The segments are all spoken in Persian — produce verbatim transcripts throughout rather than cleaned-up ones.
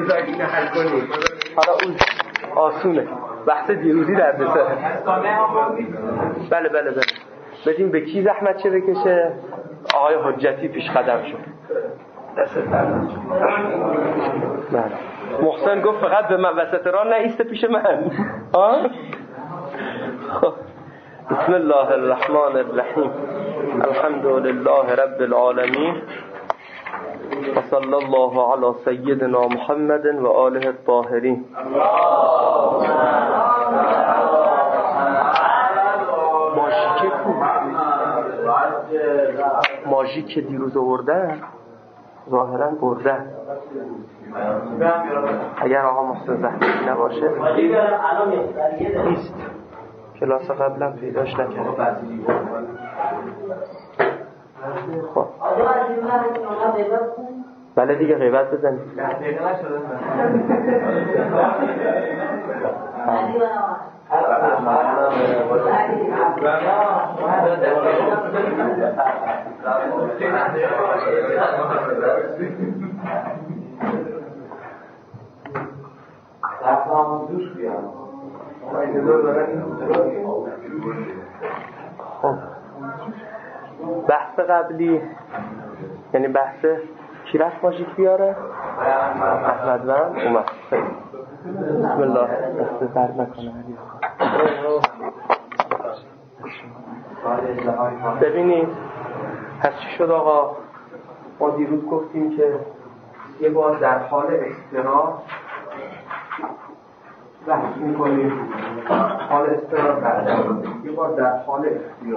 بذارید اینو حل کنیم. حالا اون آسونه، بحث دیروزی در بسه. بله بله بله بدیم به کی زحمت چه بکشه؟ آقای حجتی پیش قدم شد. دست در بله. محسن گفت فقط به من وسط راه نایسته پیش من. ها؟ بسم الله الرحمن الرحیم. الحمد لله رب العالمین و صلی الله علی سیدنا محمد و آله الطاهرین. ماژیک کو ماژیک که دیروز آوردن ظاهرا بردن. اگر آقا محسن زحمتی نباشه نیست. کلاس قبلا پیداش نکرد. خب بله دیگه غیبت بزنید. خب بحث قبلی یعنی بحث کی رفت ماژیک بیاره؟ احمد وام اومد. بسم الله. دست درد نکنه. ببینید پس چی شد آقا؟ ما دیروز گفتیم که یه بار در حال استراحت بحث می‌کنیم. حال استراحت بعد یه بار در حال اختیار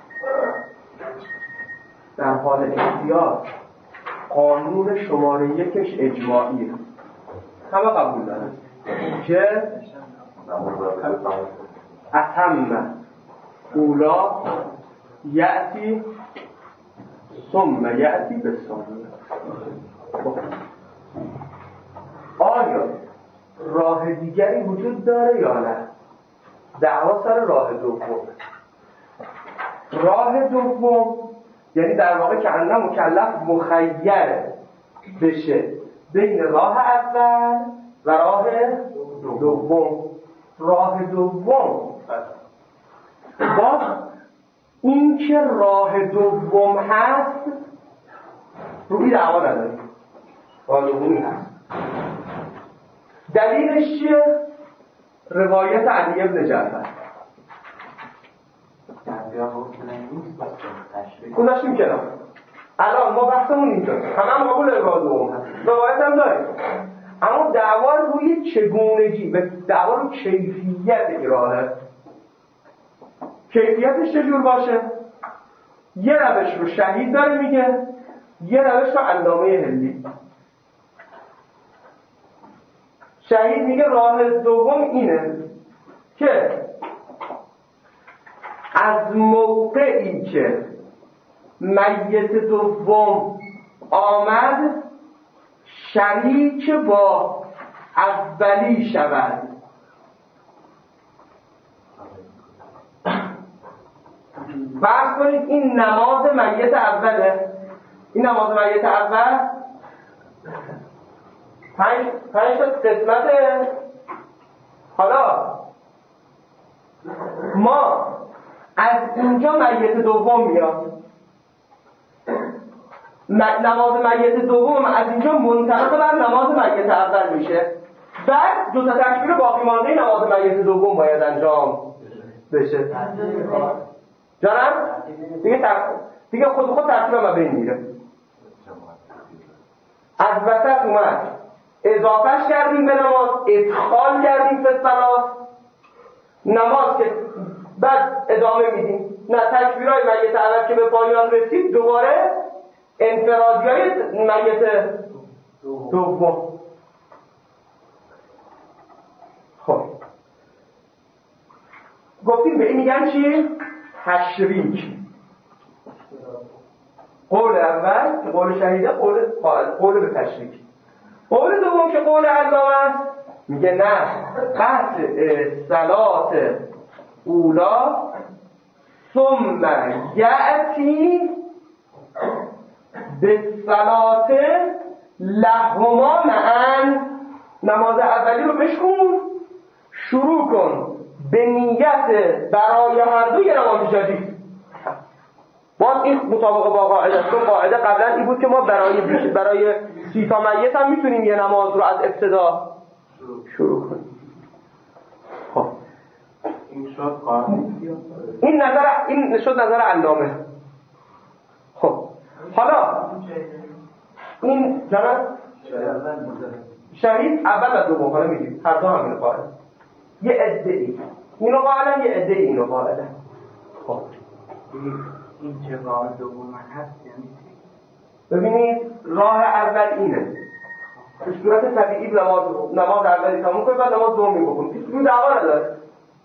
در حال اختیار قانون شماره یکش اجماعیه، همه قبول دارن که اتم اولا یأتی ثم یأتی بالثانیه. آیا راه دیگری وجود داره یا نه؟ دعوا سر راه دوم. راه دوم یعنی در واقع که انه مکلف مخیر بشه بین راه اول و راه دوم. راه دوم با این که راه دوم هست روی دعوا نداریم. راه دومی هست. دلیلش چیه؟ روایت علی ابن جعفر. اون داشتیم کنم. الان ما بحثمون اینجا همه هم قبول راه دوم هست. روایت هم داریم. اما دعوا روی چگونگی و دعوا رو کیفیت راهه. کیفیتش چجور باشه؟ یه روش رو شهید داره میگه، یه روش رو علامه هندی. شهید میگه راه دوم اینه که از موقعی که میت دوم آمد شریک با اولی شود. فرض کنید این نماز میت اوله. این نماز میت اول پنج پنج تا قسمته. حالا ما از اینجا میت دوم میاد، نماز میت دوم از اینجا منطبق بر نماز میت اول میشه. بعد دو تا تکبیر باقی مانده نماز میت دوم باید انجام بشه. جانم دیگه تک... دیگه خود خود تکبیر ما بین میره. از وسط اومد اضافهش کردیم به نماز، ادخال کردیم به صلات نماز که بعد ادامه میدیم. نه تکبیرهای میت اول که به پایان رسید دوباره انفرادیای میت دوم. خب گفتیم به این میگن چی؟ تشریک. قول اول که قول شهیده، قول قول به تشریک. قول دوم که قول علامه میگه نه، قطع صلات اولا ثم یأتی به صلات لهما معن نماز اولی رو بشکن، شروع کن به نیت برای هر دوی نماز جدید. باز این مطابق با قاعده است، چون قاعده قبلا این بود که ما برای برای سی تا میت هم میتونیم یه نماز رو از ابتدا شروع کنیم. خب این شد قانون، این نظر این شد نظر علامه. خب حالا این جناب شهید اول و دوم حالا میگیم هر دو همین قاعده، یه ادعی اینو قاعده، یه ادعی اینو قاعده. خب این چه راه دوم هست یعنی ببینید راه اول اینه به صورت طبیعی نماز نماز اولی تموم کنید بعد نماز دومی بخونید، این دعوا نداره.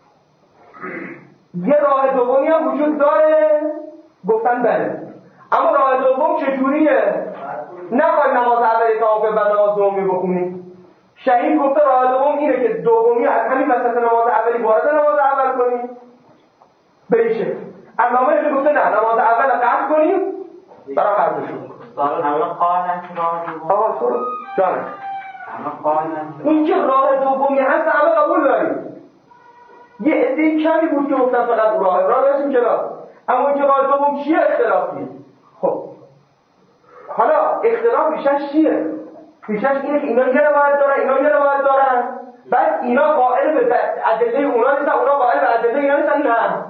یه راه دومی هم وجود داره، گفتن بله، اما راه دوم چجوریه؟ نخواهید نماز اولی تمام کنید بعد نماز دومی بخونید. شهید گفته راه دوم اینه که دومی از همین وسط نماز اولی وارد نماز اول کنید بشه. علامه گفته نه، نماز اول قطع کنید برای قطعشون. همه قانون که راه دوم آقا تو جانه همه قانون این که راه دومی هست همه قبول داریم. یه عده کمی بود که گفتن فقط راه راه رسیم کنار، اما این که راه دوم چیه اختلافیه. خب حالا اختلاف ریشش چیه؟ ریشش اینه که اینا یه روایت دارن اینا یه روایت دارن، بعد اینا قائل به ادله اونا نیستن اونا قائل به ادله اینا نیستن. نه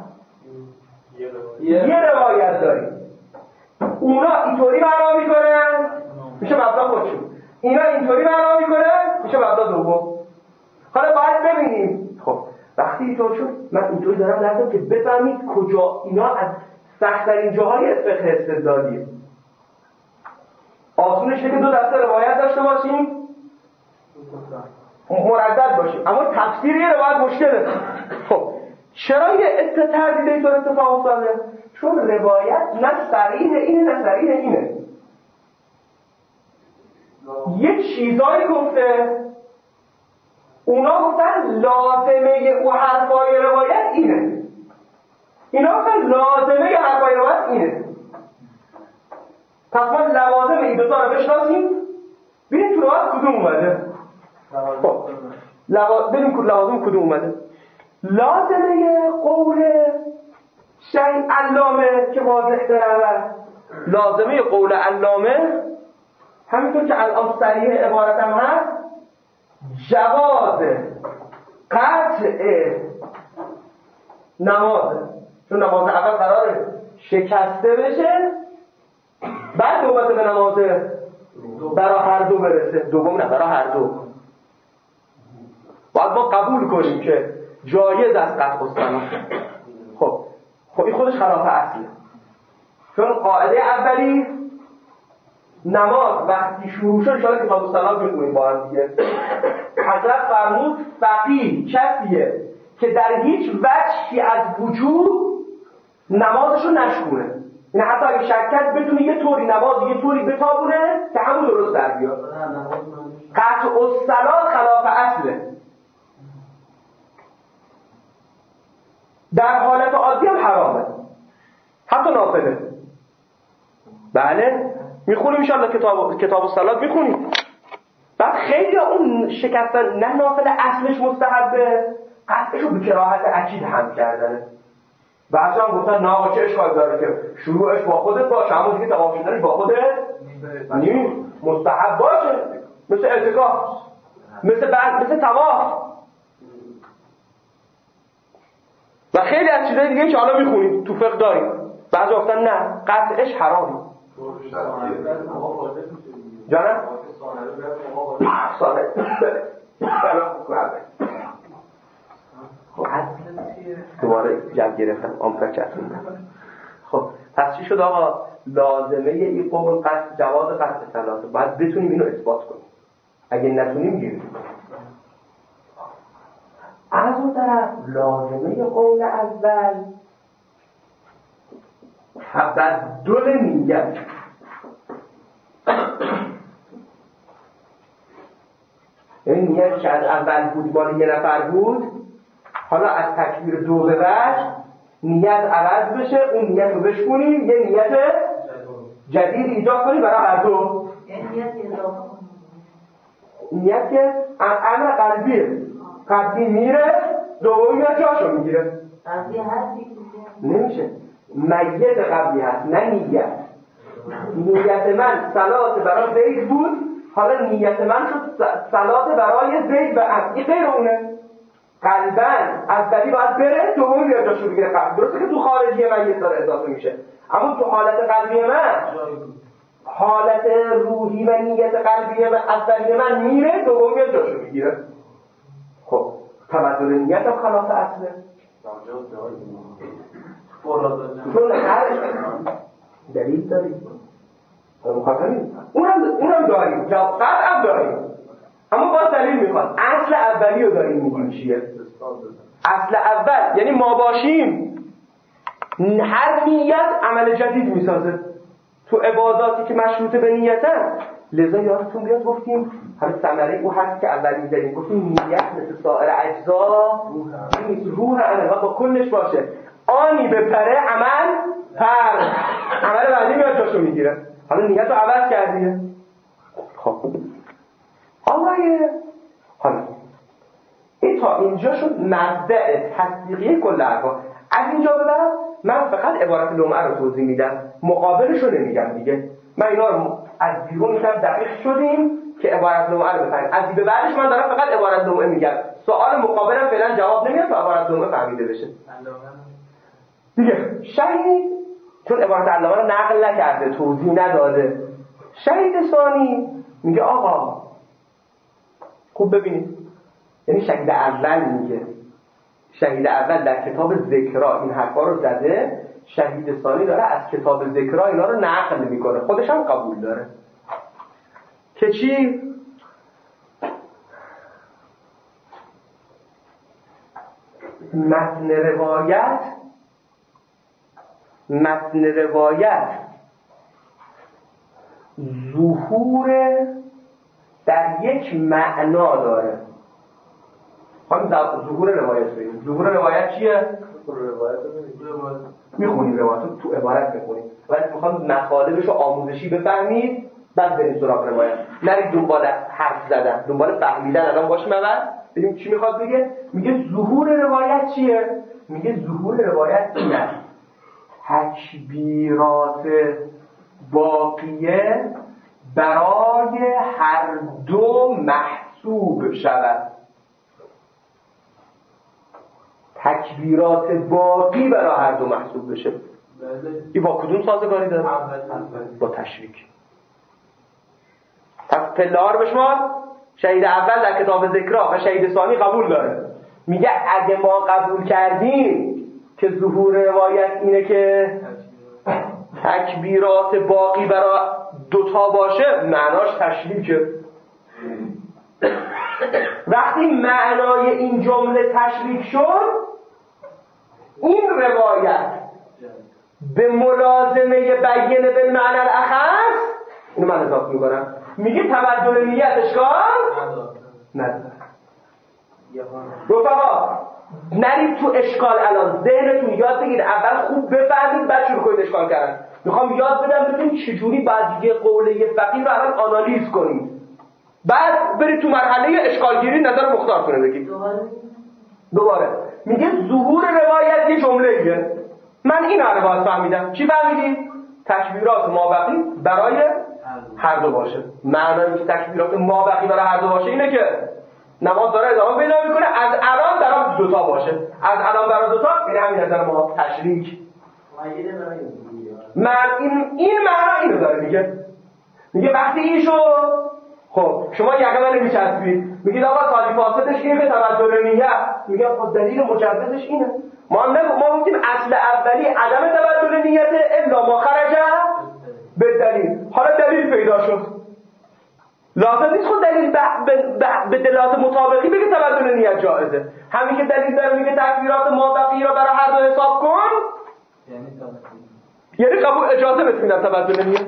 یه روایت داریم، اونا اینطوری معنا میکنن میشه مبدا خودشون، اینا اینطوری معنا میکنن میشه مبدا دوم. حالا باید ببینیم خب وقتی اینطور شد من اینطوری دارم لازم که بفهمید کجا اینا از سخت‌ترین جاهای فقه استدلالیه. آسونش که دو دسته روایت داشته باشیم مردد باشیم، اما تفسیر یه روایت مشکله. خب چرا یه تردید اینطور اتفاق افتاده؟ چون روایت نه صریح اینه نه صریح اینه، یه چیزایی گفته اونا گفتن لازمه او حرفای روایت اینه، اینا گفتن لازمه حرفای روایت اینه. پس ما لوازم این دوتا رو بشناسیم ببینیم تو روایت کدوم اومده. خب ببینیم لوازم کدوم اومده. لازمه قول شیء علامه که واضح تره، لازمه قول علامه همینطور که الان صریح عبارتم هست جواز قطع نماز، چون نماز اول قراره شکسته بشه بعد نوبت به نماز برای هر دو برسه، دوم نه برای هر دو. باید ما قبول کنیم که جایز از قطع الصلاة. خب خب این خودش خلاف اصله، چون قاعده اولی نماز وقتی شروع شد ان شاءالله کتاب الصلاة می‌خونیم با هم دیگه. حضرت فرمود فقیه کسیه که در هیچ وجهی از وجود نمازشو نشکونه، یعنی حتی اگه شک کرد بتونه یه طوری نماز یه طوری بتابونه که همون درست در بیاد. قطع الصلاة خلاف اصله، در حالت عادی هم حرامه حتی نافله. بله میخونیم انشاءالله کتاب کتاب الصلاة میخونیم. بعد خیلی اون شکستن نه نافله اصلش مستحبه، قطعشو به کراهت اکید هم کردنه. بعضی هم گفتن نه آقا چه اشکال داره که شروعش با خودت باشه همون دیگه تمام شدنش با خودت نیست، مستحب باشه مثل اعتکاف مثل بعد مثل طواف و خیلی از چیزای دیگه که حالا میخونیم تو فقه داریم. بعضی گفتن نه قطعش حرامه. جانم صالح خب دوباره جمع گرفتم آمپر چسبوندم. خب پس چی شد آقا؟ لازمه این قول قطع جواز قطع صلاته باید بتونیم اینو اثبات کنیم، اگه نتونیم گیریم. از اون طرف لازمه قول اول تبدل نیت، یعنی نیت که از اول بود مال یه نفر بود حالا از تکبیر دو به بعد نیت عوض بشه، اون نیت رو بشکنیم یه نیت جدید ایجاد کنیم برای هر دو. یعنی نیت اضافه نیت که امر قلبیه، قلبی میره دومی میاد جاشو میگیره. قلبی هستی نمیشه، میت قبلی هست نه نیت. نیت من صلات برای زید بود، حالا نیت من شد صلات برای زید و عبد. این غیر اونه. قلبن اولی باید بره دومی بیاد جاشو بگیره. قلب درسته که تو خارجی من یه داره اضافه میشه، اما تو حالت قلبی من، حالت روحی و نیت قلبی من اولی من میره دومی بیاد جاشو میگیره. خب تبدل نیت هم خلاف اصله. چون هر دلیل داریم مخاطبیم، اونم اونم داریم، قطعا داریم، اما باز دلیل میخواد. اصل اولی رو داریم میگیم چیه؟ اصل اول یعنی ما باشیم. هر نیت عمل جدید میسازه تو عباداتی که مشروط به نیتن. لذا یادتون بیاد گفتیم همه ثمره او هست که اولی داریم، گفتیم نیت مثل سایر اجزا نیست، روح عمل با کلش باشه. آنی به پره عمل پر، عمل بعدی میاد جاشو میگیره. حالا نیت رو عوض کردیه. خب آقایه حالا این تا اینجا شد مبدأ تصدیقی کل حرفا. از اینجا به بعد من فقط عبارت لمعه رو توضیح میدم، مقابلش رو نمیگم دیگه. من اینا رو از بیرون میگم دقیق شدیم که عبارت لمعه رو بفهمیم. از به بعدش من دارم فقط عبارت لمعه میگم. سوال مقابلم فعلا جواب نمیاد تا عبارت لمعه فهمیده بشه دیگه. شهید چون عبارت علامه رو نقل نکرده، توضیح نداده، شهید ثانی میگه آقا خوب ببینید، یعنی شهید اول میگه، شهید اول در کتاب ذکرا این حرفا رو زده، شهید ثانی داره از کتاب ذکرا اینا رو نقل میکنه، خودش هم قبول داره که چی؟ متن روایت متن روایت ظهور در یک معنا داره. هم ظهور روایت بگیم. ظهور روایت چیه؟ ظهور روایت میخونیم، روایت رو تو عبارت میخونیم، ولی میخوام مطالبش رو آموزشی بفهمید بعد بریم سراغ روایت. نرید دنبال حرف زدن، دنبال فهمیدن. الان باشیم اول ببینیم چی میخواد بگه. میگه ظهور روایت چیه؟ میگه ظهور روایت اینه تکبیرات باقیه برای هر دو محسوب شود. تکبیرات باقی برای هر دو محسوب بشه. این با کدوم سازگاری داره؟ با تشریک. پس پله‌ها رو بشمار. شهید اول در کتاب ذکرا و شهید ثانی قبول داره. میگه اگه ما قبول کردیم که ظهور روایت اینه که تکبیرات باقی برای دوتا باشه، معناش تشریکه. وقتی معنای این جمله تشریک شد، این روایت به ملازمه بیانه به معنی الاخص، اینو من اضافه میکنم، میگه تبدل نیت اشکال نداره. رفقا نرید تو اشکال. الان ذهنتون یاد بگید، اول خوب بفهمید بعد شروع کنید اشکال کردن. میخوام یاد بدم ببینید چجوری باید یه قوله فقیه رو الان آنالیز کنید، بعد برید تو مرحله اشکال گیری نظر مختار کنه بگید. دوباره میگه ظهور روایت یه جمله ایه. من این رو باید فهمیدم. چی فهمیدید؟ تکبیرات مابقی برای هر دو باشه. معنی که تکبیرات مابقی برای هر دو باشه اینه که نماز داره ادامه پیدا میکنه، از الان برای دوتا باشه. از الان برای دوتا این همین نظر ما تشریک. من این این معنا اینو داره میگه. میگه وقتی این شد، خب شما یقه من نمیچسبید، میگید آقا سالی فاسدش اینه به تبدل نیت. میگه خب دلیل مجوزش اینه. ما هم ما گفتیم اصل اولی عدم تبدل نیت الا ما خرج به دلیل. حالا دلیل پیدا شد، لازم نیست خود دلیل به دلالت مطابقی بگه تبدل نیت جایزه. همین که دلیل داره میگه تکبیرات مابقی را برای هر دو حساب کن، یعنی قبول اجازه بتونم تبدل نیت.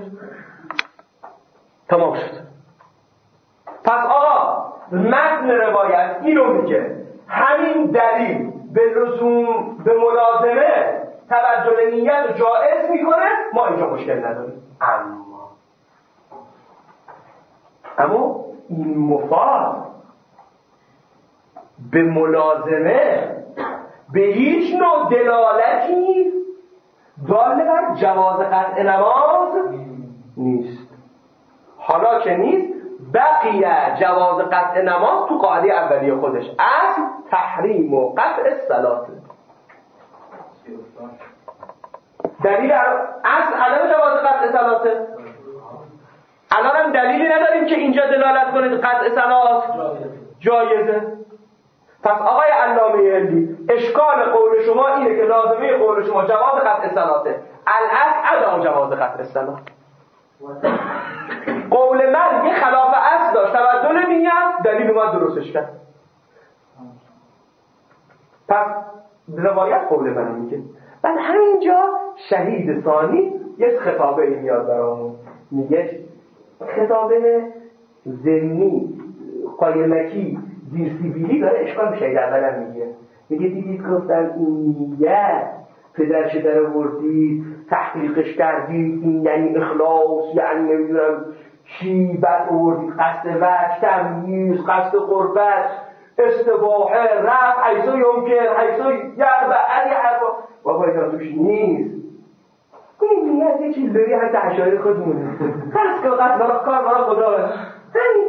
تمام شد. پس آقا متن روایت اینو میگه، همین دلیل به لزوم به ملازمه تبدل نیت رو جائز میکنه، ما اینجا مشکل نداریم. اما اما این مفاد به ملازمه به هیچ نوع دلالتی نیست دال بر جواز قطع نماز نیست. حالا که نیست بقیه جواز قطع نماز تو قاعده اولیه خودش اصل تحریم و قطع الصلاة. دلیل اصل عدم جواز قطع صلاته. الان هم دلیلی نداریم که اینجا دلالت کنه قطع صلات جایزه. پس آقای علامه هندی اشکال قول شما اینه که لازمه قول شما جواز قطع صلاته، الاصل عدم جواز قطع صلات. قول من یه خلاف اصل داشت، تبدل نیت، دلیل اومد درستش کرد. پس روایت قول من میگه. بعد همینجا شهید ثانی یه خطابه ای میاد برامون، میگه خطابه ضمنی قایمکی زیر سیبیلی داره اشکال به شهید اولم میگه. میگه دیدید گفتن این نیت پدرش در آوردید تحقیقش کردید این یعنی اخلاص، یعنی نمیدونم چی، بعد آوردید قصد وجه، تمییز، قصد قربت، استباحه، رفع، حیثو یمکن، حیثو یقبع، علی حرفا. بابا اینا توش نیست. این نیت یه چیز داری حتی حشایر خودمونه. قصد که قصد برا کار برا خدا همین.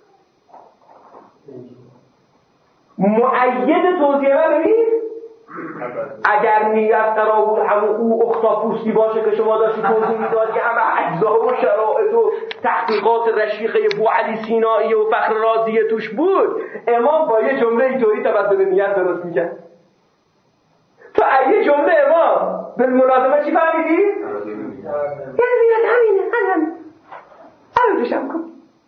معید توضیح من ببین اگر نیت قرار بود همون او اختاپوسی باشه که شما داشتی توضیح میداد که همه اجزا و شرایط و تحقیقات رشیقه بوعلی سینایی و فخر رازی توش بود، امام با یه جمله اینطوری تبدل نیت درست میکرد. تو یه جمله امام به ملازمه چی فهمیدی؟ یعنی نیت همینه همین همین دوشم کن.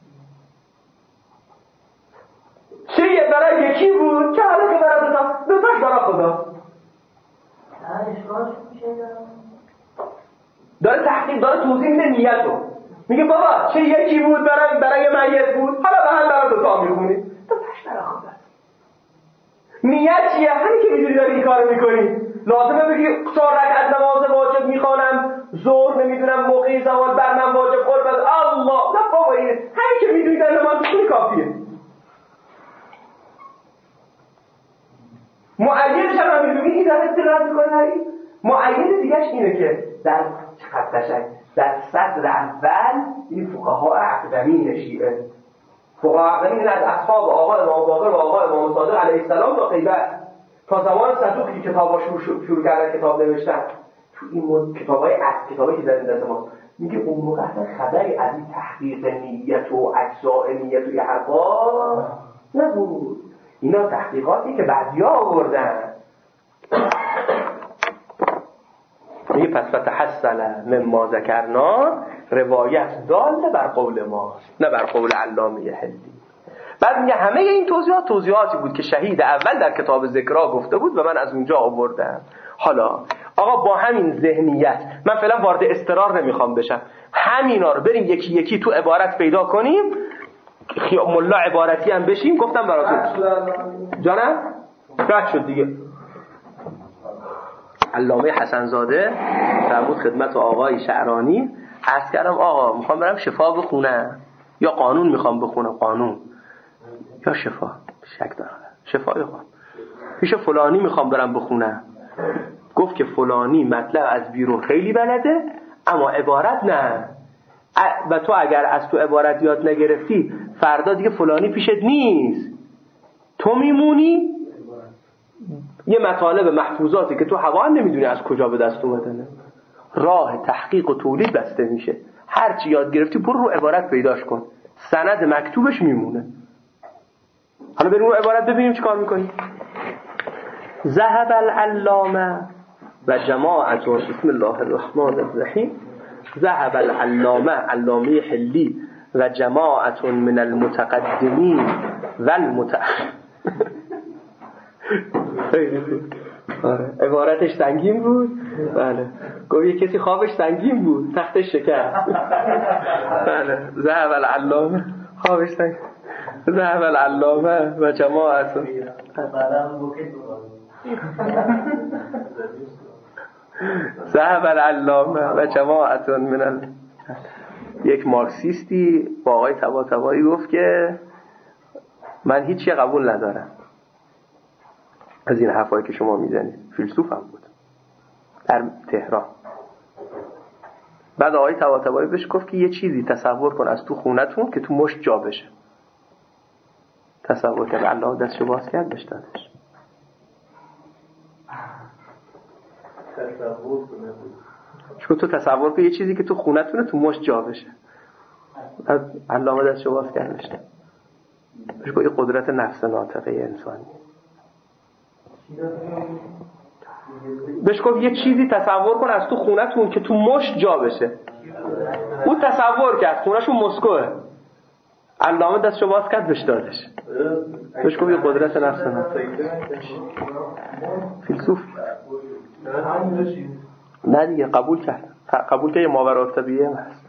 چه یه برای یکی بود که حالا که برای دوتا دوتاش برای خدا داره تحقیق داره توضیح میده نیتو. میگه بابا چه یکی بود برای برای میت بود حالا به هم برای دوتا میخونی دوتاش برای خدا. نیت چیه؟ همین که میدونی داری این کارو میکنی. لازمه بگی چهار رکعت نماز واجب میخوانم ظهر نمیدونم موقع زوال بر من واجب قربت الله. نه بابا اینه همین که میدونی در نماز میخونی کافیه. معیدش هم هم میدونی این داره استقرار میکنه هایی. معید دیگهش اینه که در چقدر قشنگ در صدر اول این فقها اقدمین شیعه، فقها اقدمین از اصحاب آقا امام باقر و آقا امام صادق علیه السلام تا غیبت تا زمان صدوقی که کتابا شروع, شروع کردن کتاب نوشتن تو این کتابای از کتابایی که در دست ما میگه اون موقع اصلا خبری از این تحقیق نیت و اجزاء نیت و یه حرفا نبود. اینا تحقیقاتی که بعدیا آوردن. میگه پس فتحصل مما ذکرنا روایت داله بر قول ما نه بر قول علامه هندی. بعد میگه همه این توضیحات توضیحاتی بود که شهید اول در کتاب ذکرها گفته بود و من از اونجا آوردم. حالا آقا با همین ذهنیت من فعلا وارد استقرار نمیخوام بشم، همینا رو بریم یکی یکی تو عبارت پیدا کنیم، ملا عبارتی هم بشیم. گفتم براتون جانم رد شد دیگه. علامه حسن زاده فرمود خدمت آقای شعرانی عرض کردم آقا میخوام برم شفا بخونم یا قانون میخوام بخونم، قانون یا شفا، شک دارم شفا یا قانون. پیش فلانی میخوام برم بخونم. گفت که فلانی مطلب از بیرون خیلی بلده اما عبارت نه، و تو اگر از تو عبارت یاد نگرفتی فردا دیگه فلانی پیشت نیست، تو میمونی یه مطالب محفوظاتی که تو هوا هم نمیدونی از کجا به دست اومدنه. راه تحقیق و تولید بسته میشه. هر چی یاد گرفتی برو رو عبارت پیداش کن، سند مکتوبش میمونه. حالا بریم رو عبارت ببینیم چی کار میکنی. ذهب العلامه و جماعت بسم الله الرحمن الرحیم. ذهب العلامه علامه حلی و جماعت من المتقدمین و المتأخرین. عبارتش سنگین بود. بله گفت یه کسی خوابش سنگین بود تختش شکست. بله ذهب العلامه خوابش سنگین. ذهب العلامه و جماعت ذهب العلامه و جماعت من ال... یک مارکسیستی با آقای طباطبایی گفت که من هیچی قبول ندارم از این حرفایی که شما میزنید. فیلسوف هم بود در تهران. بعد آقای طباطبایی بهش گفت که یه چیزی تصور کن از تو خونتون که تو مشت جا بشه. تصور کرد، الله دستشو باز کرد بهش دادش. تصور کنه چون تو تصور کن یه چیزی که تو خونتونه تو مشت جا بشه. بعد الله دستشو باز کرد بهش داد. بهش گفت این قدرت نفس ناطقه انسانی. بهش گفت یه چیزی تصور کن از تو خونتون که تو مشت جا بشه. اون تصور کرد خونه‌شون مسکوه. علامه دستشو باز کرد بهش دادش. بهش گفت یه قدرت نفس ناطقه. فیلسوف نه دیگه قبول کرد. قبول که یه ماورا طبیعیه هست.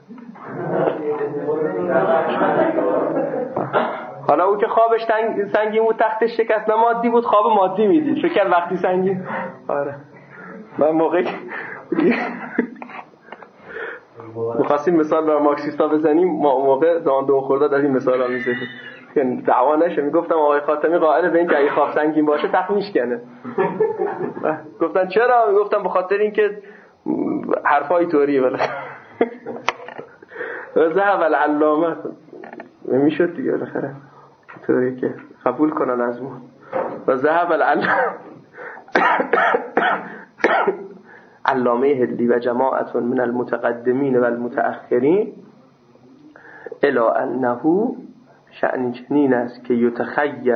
حالا او که خوابش سنگین بود تختش شکست نه مادی بود خواب مادی میدید فکر وقتی سنگین. آره من موقعی می‌خواستیم مثال برای مارکسیستا بزنیم ما موقع دان دون خرداد از این مثالا میزنیم که دعوا نشه. میگفتم آقای خاتمی قائل به این که اگه خواب سنگین باشه تخت میشکنه. گفتن چرا؟ میگفتم به خاطر اینکه حرفای طوریه ولی ذهب العلامه میشد دیگه بالاخره طوری که قبول کنن از ما. و ذهب العلامه علامه هدلی و جماعت من المتقدمین و المتأخرین الی انه شأن چنین است که یتخیر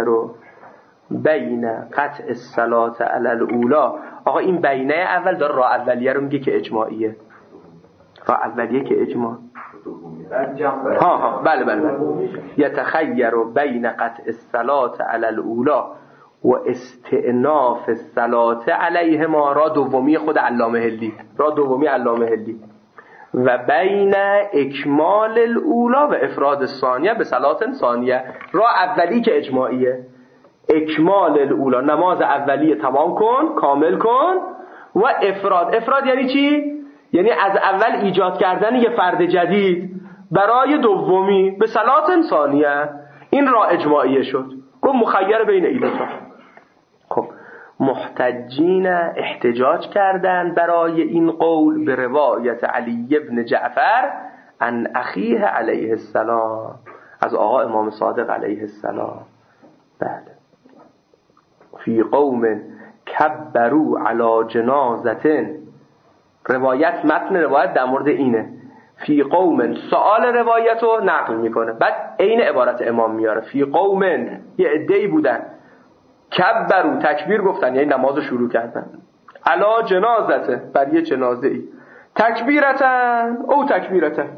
بین قطع الصلاة علی الاولا. آقا این بینه اول داره راه اولیه رو میگه که اجماعیه. راه اولیه که اجماع ها ها بله بله بله یتخیر بین قطع الصلاة علی الاولا و استئناف الصلاة علیهما. را دومی خود علامه هدلی را دومی علامه هدلی و بین اکمال الاولا و افراد الثانیه به صلات ثانیه. را اولی که اجماعیه اکمال الاولا نماز اولیه تمام کن کامل کن و افراد افراد یعنی چی؟ یعنی از اول ایجاد کردن یه فرد جدید برای دومی به صلات ثانیه. این را اجماعیه شد. گفت مخیر بین ایدتا. خب محتجین احتجاج کردن برای این قول به روایت علی ابن جعفر عن اخیه علیه السلام از آقا امام صادق علیه السلام. بله فی قوم کبروا علی جنازه. روایت متن روایت در مورد اینه. فی قوم سؤال روایت رو نقل میکنه بعد عین عبارت امام میاره. فی قوم یه عده‌ای بودن کبروا تکبیر گفتن یعنی نماز شروع کردن علی جنازه بر یه جنازه ای تکبیرتن او تکبیرتن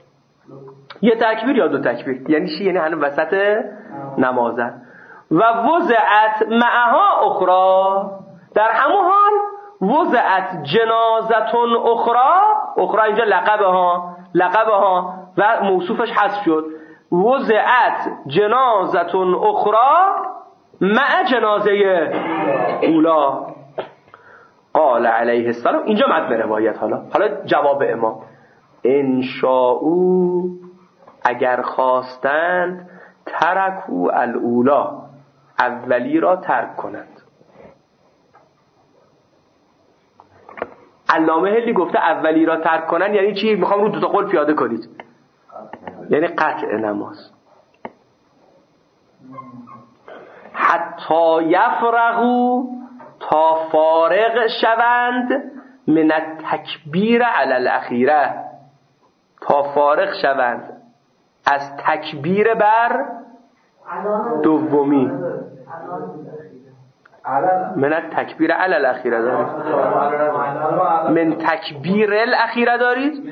یه تکبیر یا دو تکبیر یعنی چی؟ یعنی هنوز وسط نمازن. و وضعت معها اخرى در همون حال وضعت جنازتون اخرى اخرى اینجا لقبه ها لقبه ها و موصوفش حذف شد. وضعت جنازتون اخرى مع جنازه اولا قال علیه السلام. اینجا متن روایت. حالا حالا جواب امام ان شاءوا اگر خواستند ترکوا الاولا اولی را ترک کنند. علامه هدلی گفته اولی را ترک کنند یعنی چی؟ میخوام رو دو تا قول پیاده کنید یعنی قطع نماز. حتی یفرغوا تا فارغ شوند من التکبیر علی الاخیره تا فارغ شوند از تکبیر بر دومی. من التکبیر علی الاخیره دارید من تکبیر الاخیره دارید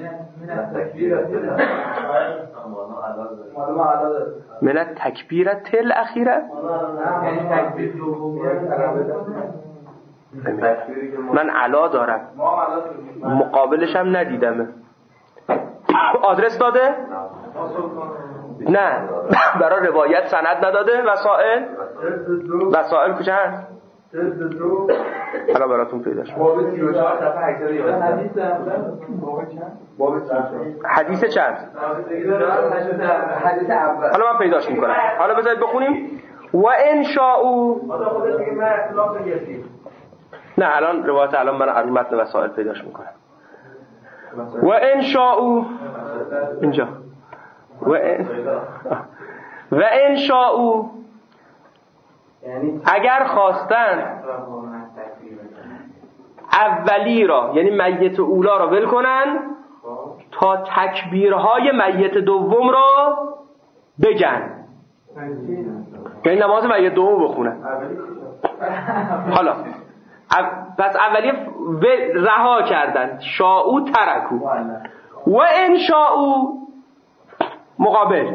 من التکبیر تل اخیره من علا دارم مقابلش هم ندیدمه. آدرس داده؟ نه برای روایت سند نداده. وسائل وسائل کجا هست؟ حالا براتون پیدا شد. باب سی و چهار صفحه هشتصد و یازده. باب سی و چهار. حدیث چند؟ حدیث اول. حالا من پیداش میکنم. حالا بذارید بخونیم. و ان شاءوا. نه الان روایت الان من از متن وسائل پیداش میکنم. و ان شاءوا اینجا. و ان و ان شاءوا اگر خواستن اولی را یعنی میت اولا را ول کنن تا تکبیرهای میت دوم را بگن، یعنی نماز میت دوم بخونن. حالا پس اولی رها کردن، شاءو ترکو. و ان شاءو مقابل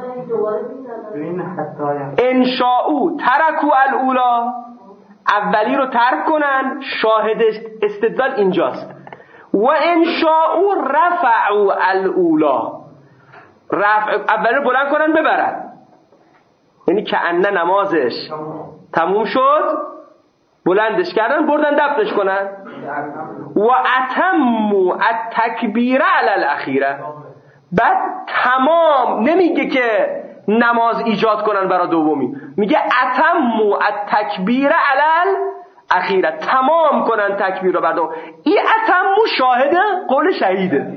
ان شاءو ترکو الاولا، اولی رو ترک کنن. شاهد استدلال اینجاست. و ان شاءو رفعوا الاولا، رفع اولی رو بلند کنن ببرن، یعنی که انه نمازش تموم شد بلندش کردن بردن دفنش کنن. و اتموا التکبیر علی الاخیره، بعد تمام نمیگه که نماز ایجاد کنن برای دومی، میگه اتموا التکبیر علی الاخیره، تمام کنن تکبیر رو بعد. این اتموا شاهده قول شهیده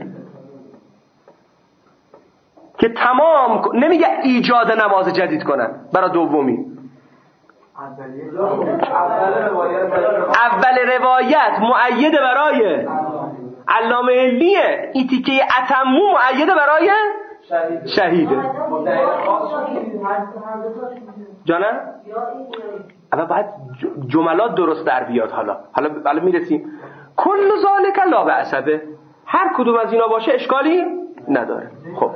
که تمام، نمیگه ایجاد نماز جدید کنن برای دومی. اول روایت مؤید برای علامه علیه، این تیکه اتموا مؤید برای شهیده. جانم؟ اما باید جملات درست در بیاد. حالا حالا حالا میرسیم. کل ذالک لا بأس به، هر کدوم از اینا باشه اشکالی نداره. خب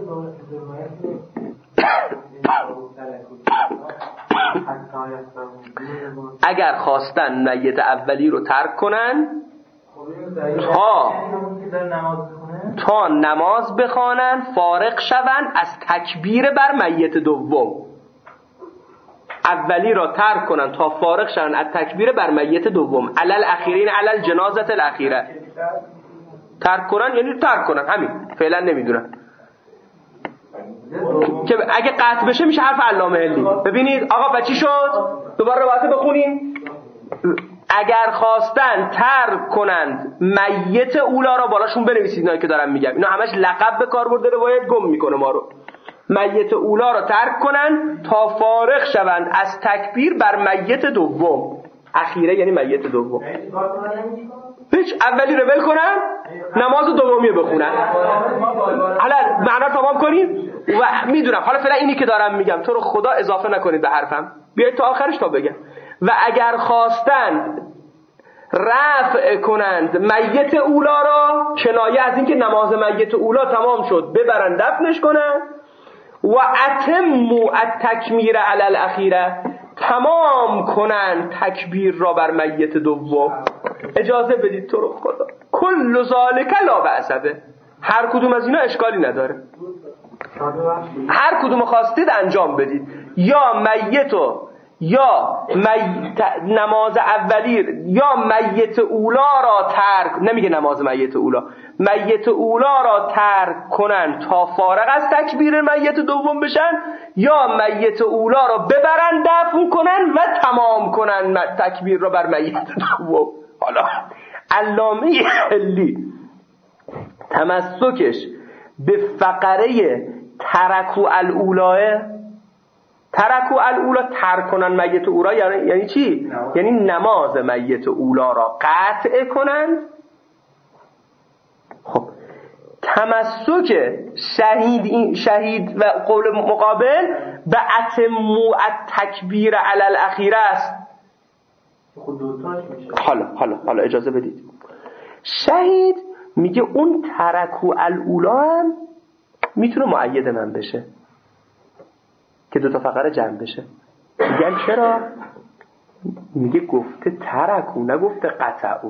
اگر خواستن میت اولی رو ترک کنن تا تا نماز بخوانن فارغ شون از تکبیر بر میت دوم، اولی را ترک کنن تا فارغ شون از تکبیر بر میت دوم. علل اخیرین علل جنازت الاخیره، ترک کنن یعنی ترک کنن، همین فعلا نمیدونن که اگه قطع بشه میشه حرف علامه علی. ببینید آقا چی شد؟ دوباره روایت بخونیم. اگر خواستن ترک کنند میت اولا را، بالاشون بنویسید اینایی که دارم میگم، اینا همش لقب به کار برده، روایت گم میکنه ما رو. میت اولا را ترک کنن تا فارغ شوند از تکبیر بر میت دوم، اخیره یعنی میت دوم. هیچ، اولی رو ول کنن نماز دومی بخونن. حالا معنا تمام کنید و میدونم حالا فعلا اینی که دارم میگم تو رو خدا اضافه نکنید به حرفم، بیایید تا آخرش تا بگم. و اگر خواستن رفع کنند میت اولا را، کنایه از این که نماز میت اولا تمام شد، ببرن دفنش کنن. و اتموا التکبیر علی الاخیره، تمام کنن تکبیر را بر میت دوم. اجازه بدید تو رو خدا. کل ذالک لا بأس به، هر کدوم از اینا اشکالی نداره، هر کدوم خواستید انجام بدید. یا میتو یا میت نماز اولی یا میت اولا را ترک، نمیگه نماز میت اولا، میت اولا را ترک کنن تا فارغ از تکبیر میت دوم بشن، یا میت اولا را ببرن دفن کنن و تمام کنن تکبیر را بر میت دوم. حالا علامه علی تمسکش به فقره ترکو الاولاه، ترکو الاولا ترک کنن میت اولا یعنی, یعنی چی؟ یعنی نماز میت اولا را قطع کنند. خب تمسک شهید شهید و قول مقابل به اتموا التکبیر علی الاخیره است. حالا حالا حالا اجازه بدید. شهید میگه اون ترکو الاولا هم میتونه مؤید من بشه که دو تا فقره جمع بشه. میگن چرا؟ میگه گفته ترکو نگفته قطعو،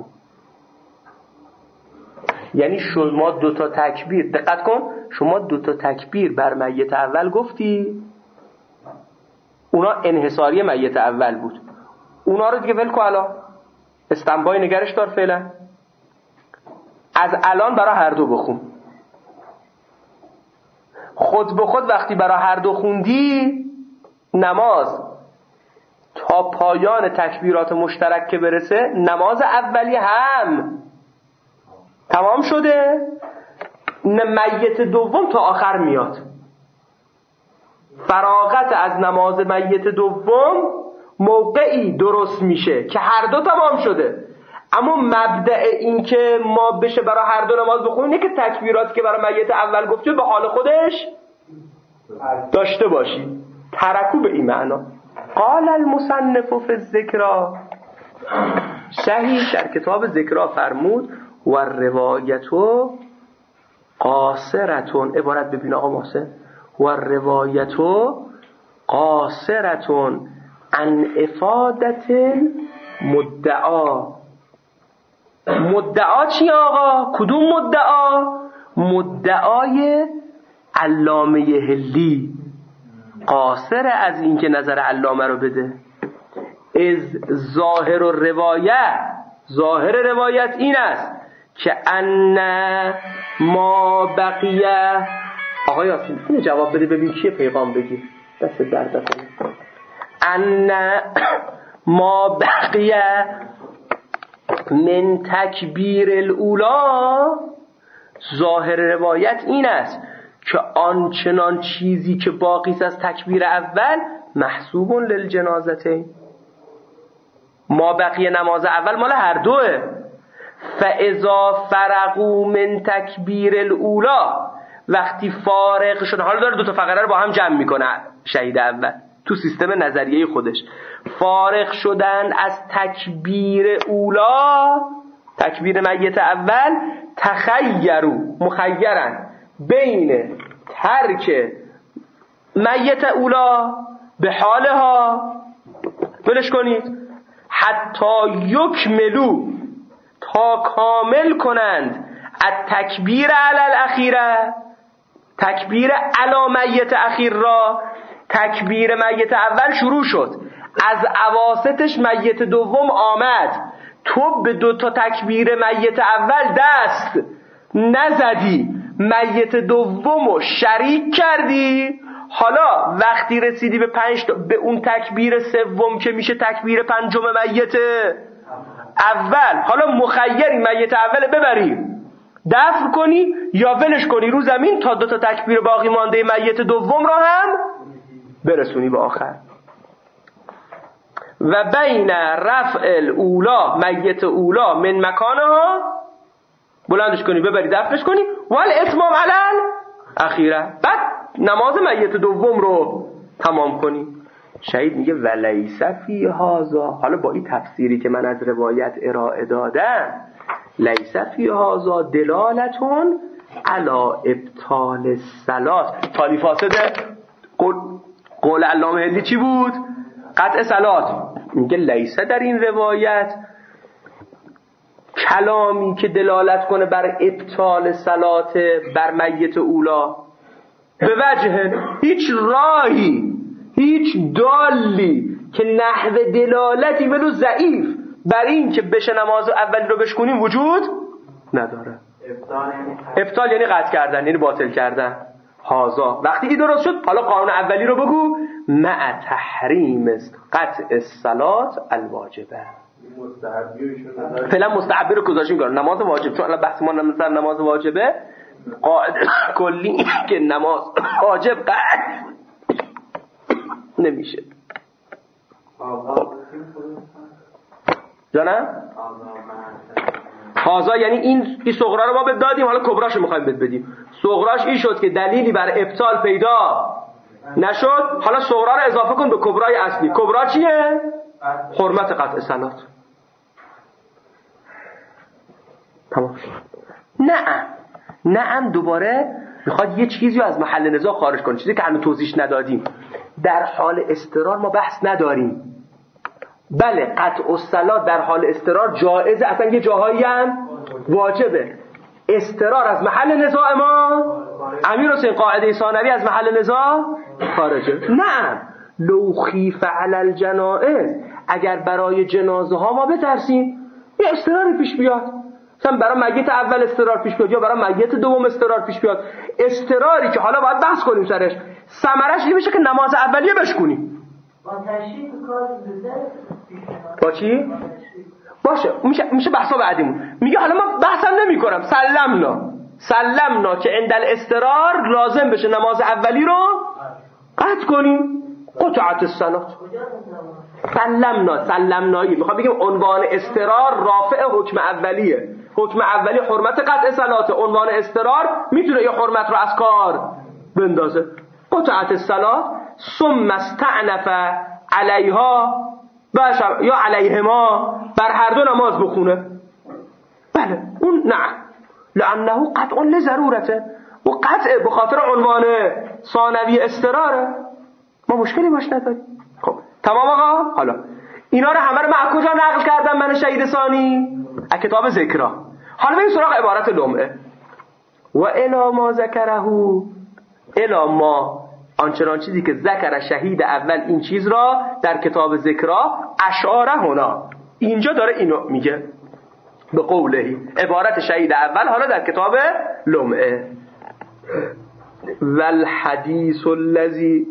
یعنی شما دو تا تکبیر، دقت کن، شما دو تا تکبیر بر میت اول گفتی، اونا انحصاری میت اول بود، اونا رو دیگه ول کن، الان استنبای نگرش دار فعلا. از الان برای هر دو بخون. خود به خود وقتی برای هر دو خوندی، نماز تا پایان تکبیرات مشترک که برسه، نماز اولی هم تمام شده، میت دوم تا آخر میاد. فراغت از نماز میت دوم موقعی درست میشه که هر دو تمام شده. اما مبدأ این که ما بشه برای هر دو نماز بخونیم اینه که تکبیراتی که برای میت اول گفته به حال خودش داشته باشی. ترکو به این معنا. قال المصنف فی الذکرى، صحیح در کتاب ذکرا فرمود و روایتو قاصرتون، عبارت ببین آقا محسن، و روایتو قاصرتون عن افادت مدعا. مدعا چی آقا؟ کدوم مدعا؟ مدعای علامه هلی قاصر از این که نظر علامه رو بده. از ظاهر و روایت، ظاهر روایت این است که ان ما بقیه. آقا یاسین اینو جواب بده ببین کیه پیغام بگی، دست درد کنه. ان ما بقیه من تکبیر الاولا، ظاهر روایت این است که آنچنان چیزی که باقی است از تکبیر اول محسوب للجنازتین. ما بقیه نماز اول مال هر دوه. فاذا فرغوا من تکبیر الاولا، وقتی فارغ شدن، حالا داره دو تا فقره رو با هم جمع میکنه شهید اول تو سیستم نظریه خودش، فارغ شدن از تکبیر اولا، تکبیر میت اول، تخیروا، مخیرن بین ترک میت اولا به حالها، بلش کنید، حتی یکملو، تا کامل کنند، از تکبیر علی الاخیره، تکبیر علی میت اخیر را. تکبیر میت اول شروع شد، از اواسطش میت دوم آمد، تو به دو تا تکبیر میت اول دست نزدی، میت دومو شریک کردی، حالا وقتی رسیدی به پنج تا، به اون تکبیر سوم که میشه تکبیر پنجم میت اول، حالا مخیری میت اول ببری دفن کنی یا ولش کنی رو زمین تا دو تا تکبیر باقی مانده میت دوم را هم برسونی به آخر. و بین رفع الاولا، میت اولا، من مکانها، بلندش کنی ببری دفنش کنی، وال اتمام علل اخیره، بعد نماز میت دوم رو تمام کنی. شهید میگه ولیس فی هذا، حالا با این تفسیری که من از روایت ارائه دادم، لیس فی هذا دلالتون علی ابطال الصلات. تالی فاسده قول, قول علامه هلی چی بود؟ قطع صلات. میگه لیس در این روایت کلامی که دلالت کنه بر ابطال صلات بر میت اولا، به وجه هیچ راهی، هیچ دالی که نحو دلالتی منو ضعیف بر این که بشه نماز اولی رو بشکنیم وجود نداره. ابطال یعنی قطع کردن، یعنی باطل کردن. هازا وقتی که درست شد، حالا قانون اولی رو بگو، مع تحریم قطع الصلات الواجبه. فعلا مستحبی رو گذاشتیم کنیم، نماز واجب، چون الان بحث ما نمیذار نماز واجبه، قاعده کلی که نماز واجب قطع نمیشه. جانم هازا یعنی این این صغرا رو ما بهت دادیم، حالا کبراش رو میخوایم بهت بدیم. صغراش این شد که دلیلی بر ابطال پیدا نشد، حالا صغرا رو اضافه کن به کبرای اصلی. کبرا چیه؟ حرمت قطع صلات. تمام شد. نه نه دوباره میخواد یه چیزی رو از محل نزاع خارج کنه، چیزی که هنوز توضیحش ندادیم. در حال اضطرار ما بحث نداریم. بله قطع الصلات در حال اضطرار جایزه، اصلا یه جاهایی هم واجبه. اضطرار از محل نزاع ما، امیر حسین قاعده ثانوی از محل نزاع خارجه. نه لو خیف علی الجنائز، اگر برای جنازه ها ما بترسیم یه اضطراری پیش بیاد، مثلا برای میت اول اضطرار پیش بیاد یا برای میت دوم اضطرار پیش بیاد، اضطراری که حالا باید بحث کنیم سرش، ثمرش این بشه که نماز اولیه بشکنیم. با تشریف کار بده با چی؟ باشه میشه میشه بحثا بعدیمون. میگه حالا ما بحثم نمی‌کنم، سلمنا سلمنا که عند الاضطرار لازم بشه نماز اولی رو قطع کنیم. قطعت الصلاه. سلمنا سلمنایی میخوام بگیم عنوان اضطرار رافع حکم اولیه. حکم اولی حرمت قطع صلاته، عنوان اضطرار میتونه یه حرمت رو از کار بندازه. قطعت الصلاه ثم استعنف علیها باشم یا علیهما، بر هر دو نماز بخونه. بله اون نه، لانه قطع لضرورته، و قطع به خاطر عنوان ثانوی اضطراره، ما مشکلی باش نداریم. خب تمام آقا. حالا اینا رو همه رو من کجا نقل کردم؟ من شهید ثانی از کتاب ذکرا. حالا بریم سراغ عبارت لمعه. و الا ما ذکره، الا ما آنچنان چیزی که ذکر شهید اول این چیز را در کتاب ذکرا، اشاره هنا اینجا داره اینو میگه به قوله، عبارت شهید اول حالا در کتاب لمعه. والحدیث الذی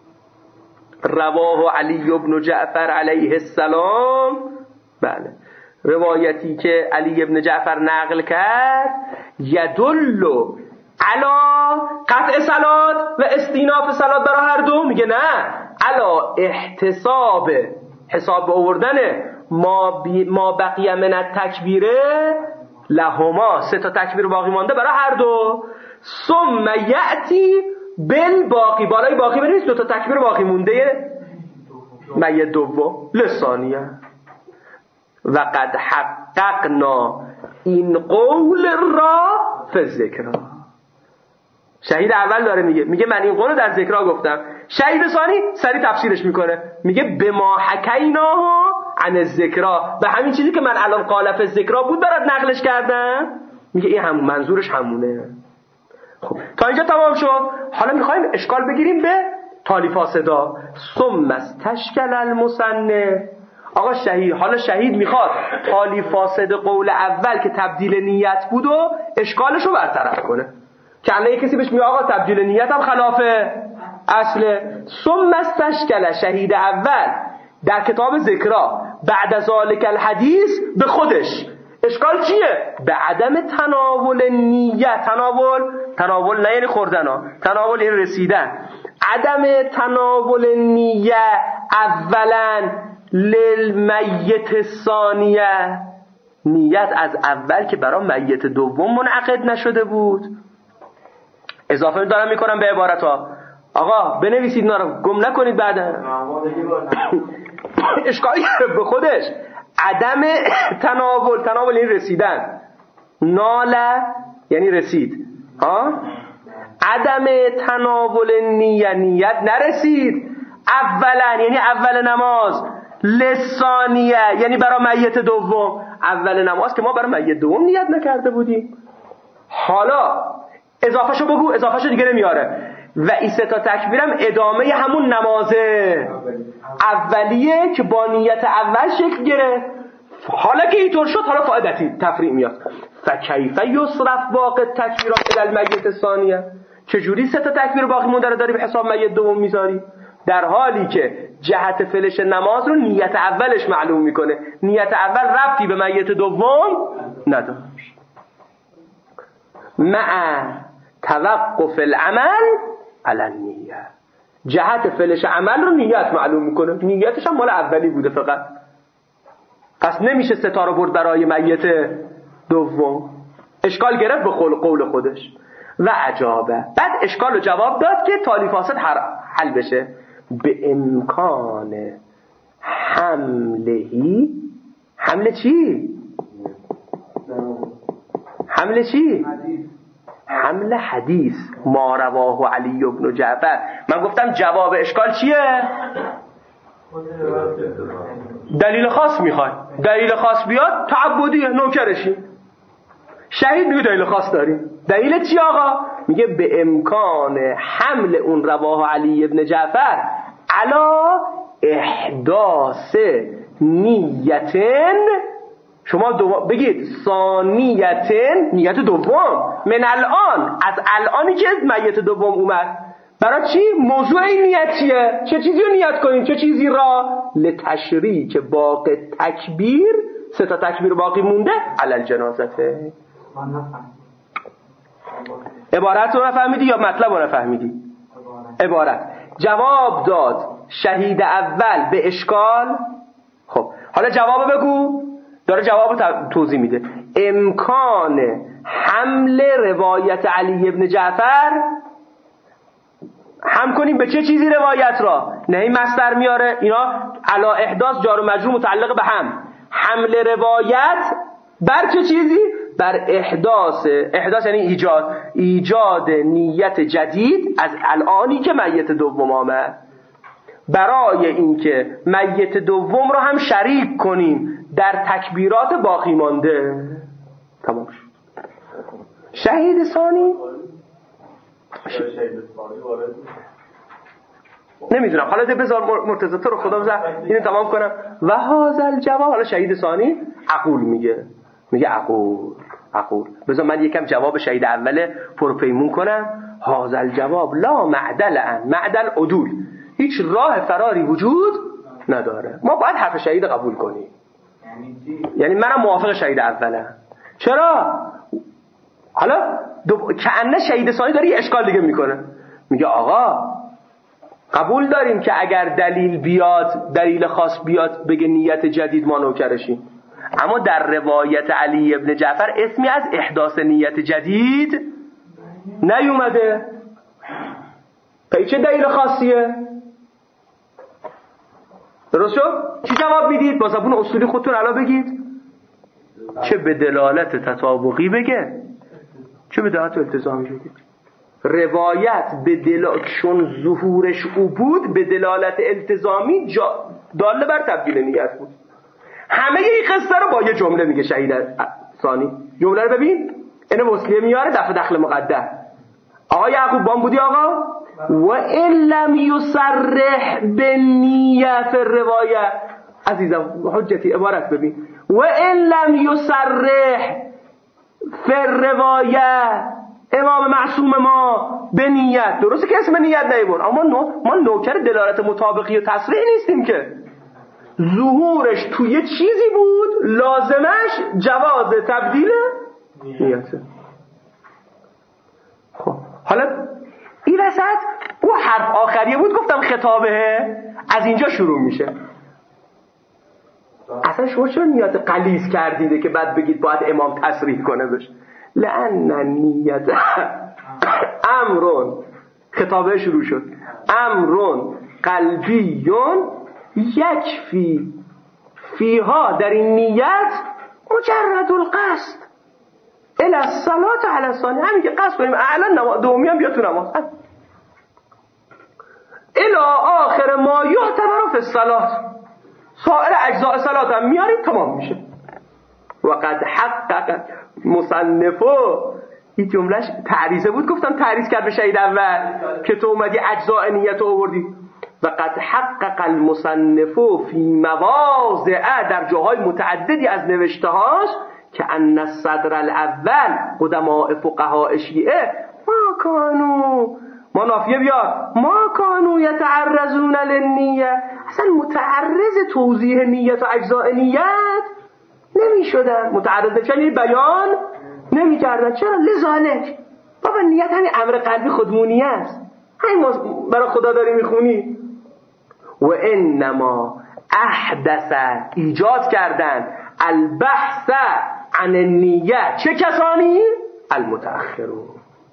رواه علی بن جعفر علیه السلام، بله روایتی که علی بن جعفر نقل کرد، یدل علا قطع صلات و استیناف صلات برای هر دو. میگه نه، علا احتساب حساب آوردن ما, ما بقیه من التکبیره لهما، سه تا تکبیر باقی مانده برای هر دو. ثم یأتی بالباقی، بالای باقی بنویس دو تا تکبیر باقی مونده میت دوم لثانیه. و قد حققنا این قول را فی ذکر. شهید اول داره میگه میگه من این قول رو در ذکرها گفتم. شهید ثانی سری تفسیرش میکنه میگه بما حکیناه عن الذکرا، به همین چیزی که من الان قال فی ذکرها بود برات نقلش کردم. میگه این هم منظورش همونه. خب تا اینجا تمام شد. حالا میخوایم اشکال بگیریم به تالی فاسدا. ثم استشکل المصنف، آقا شهید، حالا شهید میخواد تالی فاسد قول اول که تبدیل نیت بود و اشکالشو برطرف کنه، که الان کسی بهش میگه آقا تبدیل نیت هم خلاف اصله. ثم استشکل شهید اول در کتاب ذکرا بعد ذالک الحدیث به خودش اشکال چیه؟ به عدم تناول نیت. تناول تناول نه یعنی خوردن ها، تناول یعنی رسیدن. عدم تناول نیت اولا للمیت الثانیه، نیت از اول که برای میت دوم منعقد نشده بود. اضافه دارم میکنم به عبارت ها. آقا بنویسید اینا رو گم نکنید بعدا. اشکالی به خودش عدم تناول، تناول یعنی رسیدن، ناله یعنی رسید ها. عدم تناول نیت، نیت نرسید اولا یعنی اول نماز، لثانیه یعنی برای میت دوم، اول نماز که ما برای میت دوم نیت نکرده بودیم. حالا اضافهشو بگو، اضافهشو دیگه نمیاره. و این سه تا تکبیرم ادامه همون نماز اولیه که با نیت اول شکل گرفت. حالا که اینطور شد حالا فائدتی تفریع میاد. فکیف یصرف باقی التکبیرات الی المیت الثانیه، چجوری سه تا تکبیر باقی مونده رو داری به حساب میت دوم میذاری؟ در حالی که جهت فلش نماز رو نیت اولش معلوم میکنه، نیت اول ربطی به میت دوم نداره. مع توقف العمل علی النیه، جهت فلش عمل رو نیت معلوم میکنه، نیتش هم مال اولی بوده فقط، پس نمیشه ستا رو برد برای میت دوم. اشکال گرفت به قول خودش. و عجابه، بعد اشکال رو جواب داد که تالی فاسد حل بشه. به امکان حملهی، حمله چی؟ حمله چی؟ حمل حدیث ما رواه علی بن جعفر. من گفتم جواب اشکال چیه؟ دلیل خاص میخوای، دلیل خاص بیاد تعبدیه، نوکرشی. شهید میگه دلیل خاص داریم. دلیل چی آقا؟ میگه به امکان حمل اون رواه علی ابن جعفر علا احداث نیتن، شما دو... بگید ثانیتن، نیت دوم، من الان، از الانی که میت دوم اومد. برای چی؟ موضوع این نیت چیه؟ چه چیزی رو نیت کنیم؟ چه چیزی را؟ لتشریک باقی تکبیر، سه تا تکبیر باقی مونده علل جنازته. عبارت رو نفهمیدی یا مطلب رو نفهمیدی؟ عبارت. جواب داد شهید اول به اشکال. خب حالا جواب بگو. داره جواب توضیح میده. امکان حمل روایت علی ابن جعفر، هم کنیم به چه چیزی روایت را؟ نه این مصدر میاره اینا علا احداث جار و مجرور متعلق به هم. حمل روایت بر چه چیزی؟ بر احداث. احداث یعنی ایجاد، ایجاد نیت جدید از الانی که میت دوم آمد، برای اینکه میت دوم رو هم شریک کنیم در تکبیرات باقی مانده. تمام شد. شهید ثانی نمیدونم، حالا ده بذار مرتضی تو رو خدا بذار اینو تمام کنم. و هازل جواب، حالا شهید ثانی عقول میگه، میگه عقول عقول. بذار من یکم جواب شهید اول پرپیمون کنم. هازل جواب لا معدل ان، معدل عدول، هیچ راه فراری وجود نداره. ما باید حرف شهید قبول کنیم. یعنی منم موافق شهید اولم. چرا؟ حالا دو... کأنه شهید ثانی داره یه اشکال دیگه میکنه. میگه آقا قبول داریم که اگر دلیل بیاد، دلیل خاص بیاد بگه نیت جدید ما نوکرشیم، اما در روایت علی ابن جعفر اسمی از احداث نیت جدید نیومده. پس چه دلیل خاصیه؟ درست شد؟ چی جواب میدید؟ با زبون اصولی خودتون الان بگید. چه به دلالت تطابقی بگه، چه به دلالت التزامی بگه. روایت به دلالت چون ظهورش او بود به دلالت التزامی جا... داله بر تبدیل نیت بود. همه این قصه رو با یه جمله میگه شهید ثانی. جمله رو ببین، اینو مسلم میاره دفع دخل مقدر. آقا یعقوب بام بودی آقا؟ و ان لم یصرح بالنیه فی الروایه. عزیزم حجتی عبارت ببین. و ان لم یصرح فی الروایه، امام معصوم ما به نیت، درسته که اسم نیت نیبون، اما نو ما نوکر دلالت مطابقی و تصریح نیستیم که. ظهورش توی چیزی بود لازمش جواز تبدیل نیته. خب حالا این وسط او حرف آخریه بود، گفتم خطابه از اینجا شروع میشه. اصلا شما چرا نیت غلیظ کردیده که بعد بگید باید امام تصریح کنه بشه؟ لأن نیت امرون، خطابه شروع شد، امرون قلبیون یکفی فیها، در این نیت مجرد القصد الی الصلاة علی الثانی، همین که قصد کنیم اعلا دومی هم بیا تو نماز، الی آخر ما یعتبر فی الصلاة، سایر اجزاء صلات هم میارید تمام میشه. و قد حقق مصنفو، این جملهش تعریضه بود، گفتم تعریض کرد به شهید اول که تو اومدی اجزاء نیت رو آوردی. و قد حقق المصنفو فی مواضع، در جاهای متعددی از نوشتهاش، که ان الصدر الاول قدماء فقهاء شیعه ما کانو، ما نافیه بیار، ما کانو یتعرضون للنیه، اصلا متعرض توضیح نیت و اجزاء نیت نمی شدن، متعرض چنین بیان نمی کردن. چرا؟ لذالک، بابا نیت همین امر قلبی خودمونی است، همین ما برای خدا داری میخونی. و انما احدث، ایجاد کردن، البحث عن النیه، چه کسانی؟ المتأخرون.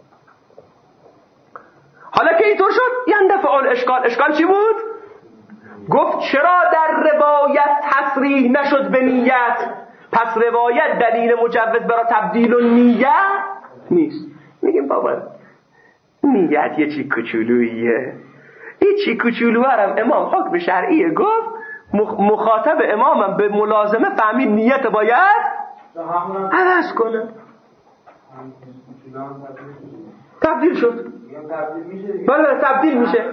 حالا که اینطور شد یندفع الاشکال. اشکال چی بود؟ گفت چرا در روایت تصریح نشد به نیت؟ پس روایت دلیل مجوز برای تبدیل و نیت نیست. میگیم بابا نیت یه چی کوچولویه، این چی کوچولو هم امام حکم شرعیه گفت، مخاطب امامم به ملازمه فهمید نیت باید عوض کنه، تبدیل شد. بله تبدیل میشه.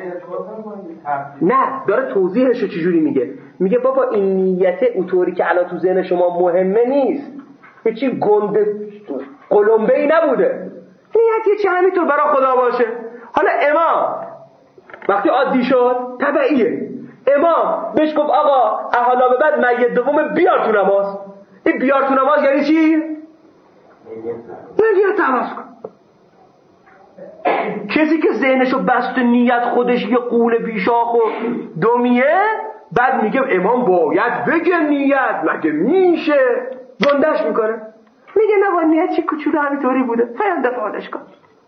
نه داره توضیحشو چجوری میگه. میگه بابا این نیت اونطوری که الان تو ذهن شما مهمه نیست، هیچی گنده قلمبه ای نبوده، نیت یه چی همینطور برای خدا باشه. حالا امام وقتی عادی شد تبعیه، امام بهش گفت آقا حالا به بعد میت دوم بیار تو نماز. این بیار تو نماز یعنی چی؟ یعنی نیت عوض کن. کسی که ذهنشو بست نیت خودش یه قول بیشاخ و دمیه، بعد میگه امام باید بگه نیت، مگه میشه؟ گندش میکنه، میگه نه با نیت چی کوچولو همینطوری بوده، فهم دفعالش کن.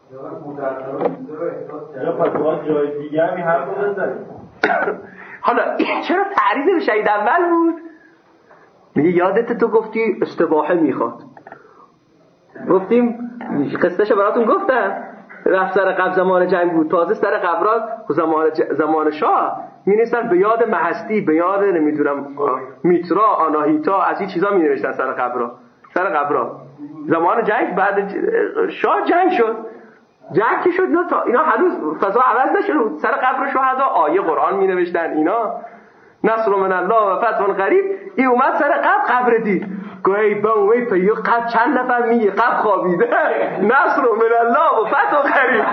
یا پس جای دیگه همی حرف بزنیم. حالا چرا تعریض به شهید اول بود؟ میگه یادت تو گفتی استباحه میخواد، گفتیم قصهشو براتون گفتم، رفت سر قبر زمان جنگ بود، تازه سر قبرات زمان ج... زمان شاه می نوشتن به یاد مهستی، به یاد نمیدونم میترا، آناهیتا، از این چیزا می نوشتن سر قبرا. سر قبرا زمان جنگ بعد شاه جنگ شد، جنگ که شد اینا, تا... اینا هنوز فضا عوض نشده بود، سر قبر شهدا آیه قرآن می نوشتن اینا، نصر من الله و فتح قریب. این اومد سر قبر، قبر دید، گوی با اوی پیو قبر چند نفر میگه قبر خوابیده، نصر من الله و فتح قریب.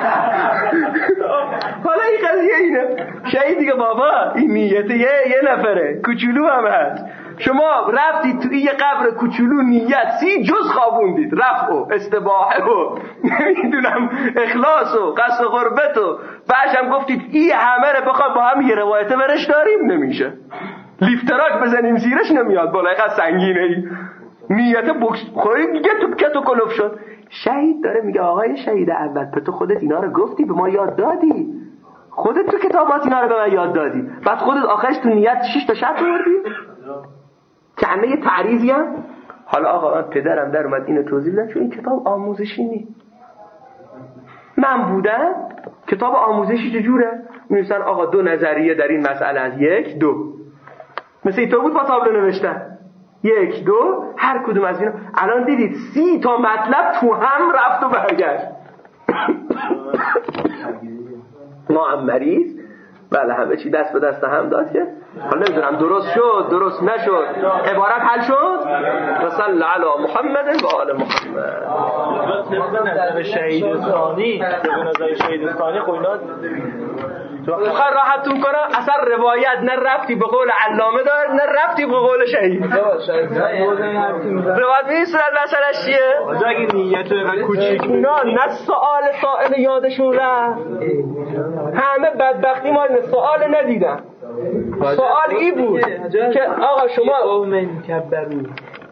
حالا این قضیه اینه، شهید دیگه بابا این نیت یه یه نفره کوچولو هم هست، شما رفتید تو یه قبر کوچولو نیت سی جز خوابوندید، رفع و استباحه و نمیدونم اخلاص و قصد قربت و بعدش هم گفتید این همه رو بخواد با هم یه روایته برش داریم، نمیشه. لیفتراک بزنیم زیرش نمیاد بالا، اینقدر سنگینه ای. نیت بوکس خوری دیگه تو کتو کلوف شد. شهید داره میگه آقای شهید اول تو خودت اینا رو گفتی، به ما یاد دادی، خودت تو کتابات اینا رو به من یاد دادی، بعد خودت آخرش تو نیت شش تا شرط آوردی که همه یه تعریضی هم. حالا آقا من پدرم در اومد اینو توضیح بدم چون این کتاب آموزشی نیست. من بودم کتاب آموزشی چجوره؟ می‌نویسن آقا دو نظریه در این مسئله از یک دو، مثل این تو بود با تابلو نوشتن یک دو، هر کدوم از اینا الان دیدید سی تا مطلب تو هم رفت و برگشت. ما هم مریض بله همه چی دست به دست هم داد که حالا نمیدونم درست شد درست نشد، عبارت حل شد و صلی علی محمد و آل محمد. طبق نظر شهید ثانی، طبق نظر شهید ثانی خب اینا بخواه راحتون کنم اصلا روایت نه رفتی به قول علامه داره نه رفتی به قول شهید. روایت میرسون مسئلهش چیه؟ اگه نیت رو کوچیک نه نه سؤال سائل یادشون رفت، همه بدبختی ما سؤال ندیدن. سؤال ای بود که آقا شما قوم کبرو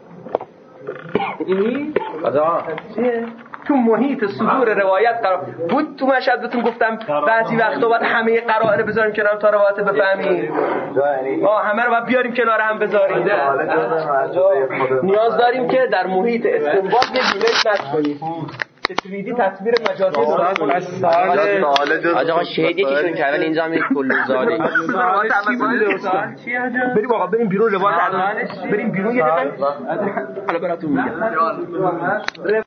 اینی چیه؟ تو محیط صدور روایت قرار بود. تو مشهد بهتون گفتم بعضی وقتا باید همه قرائن بذاریم کنار تا روایت بفهمیم. آه همه رو باید بیاریم کنار هم بذاریم. نیاز داریم که در محیط استنباط یه گیمش نشد کنیم. تصویری تصویر مجازی درست کنیم. آقا شهید یکیشون که اول اینجا هم یک کل زاده بریم آقا بریم بیرون روایت بریم بیرون یه دقیقه حالا براتون میگم.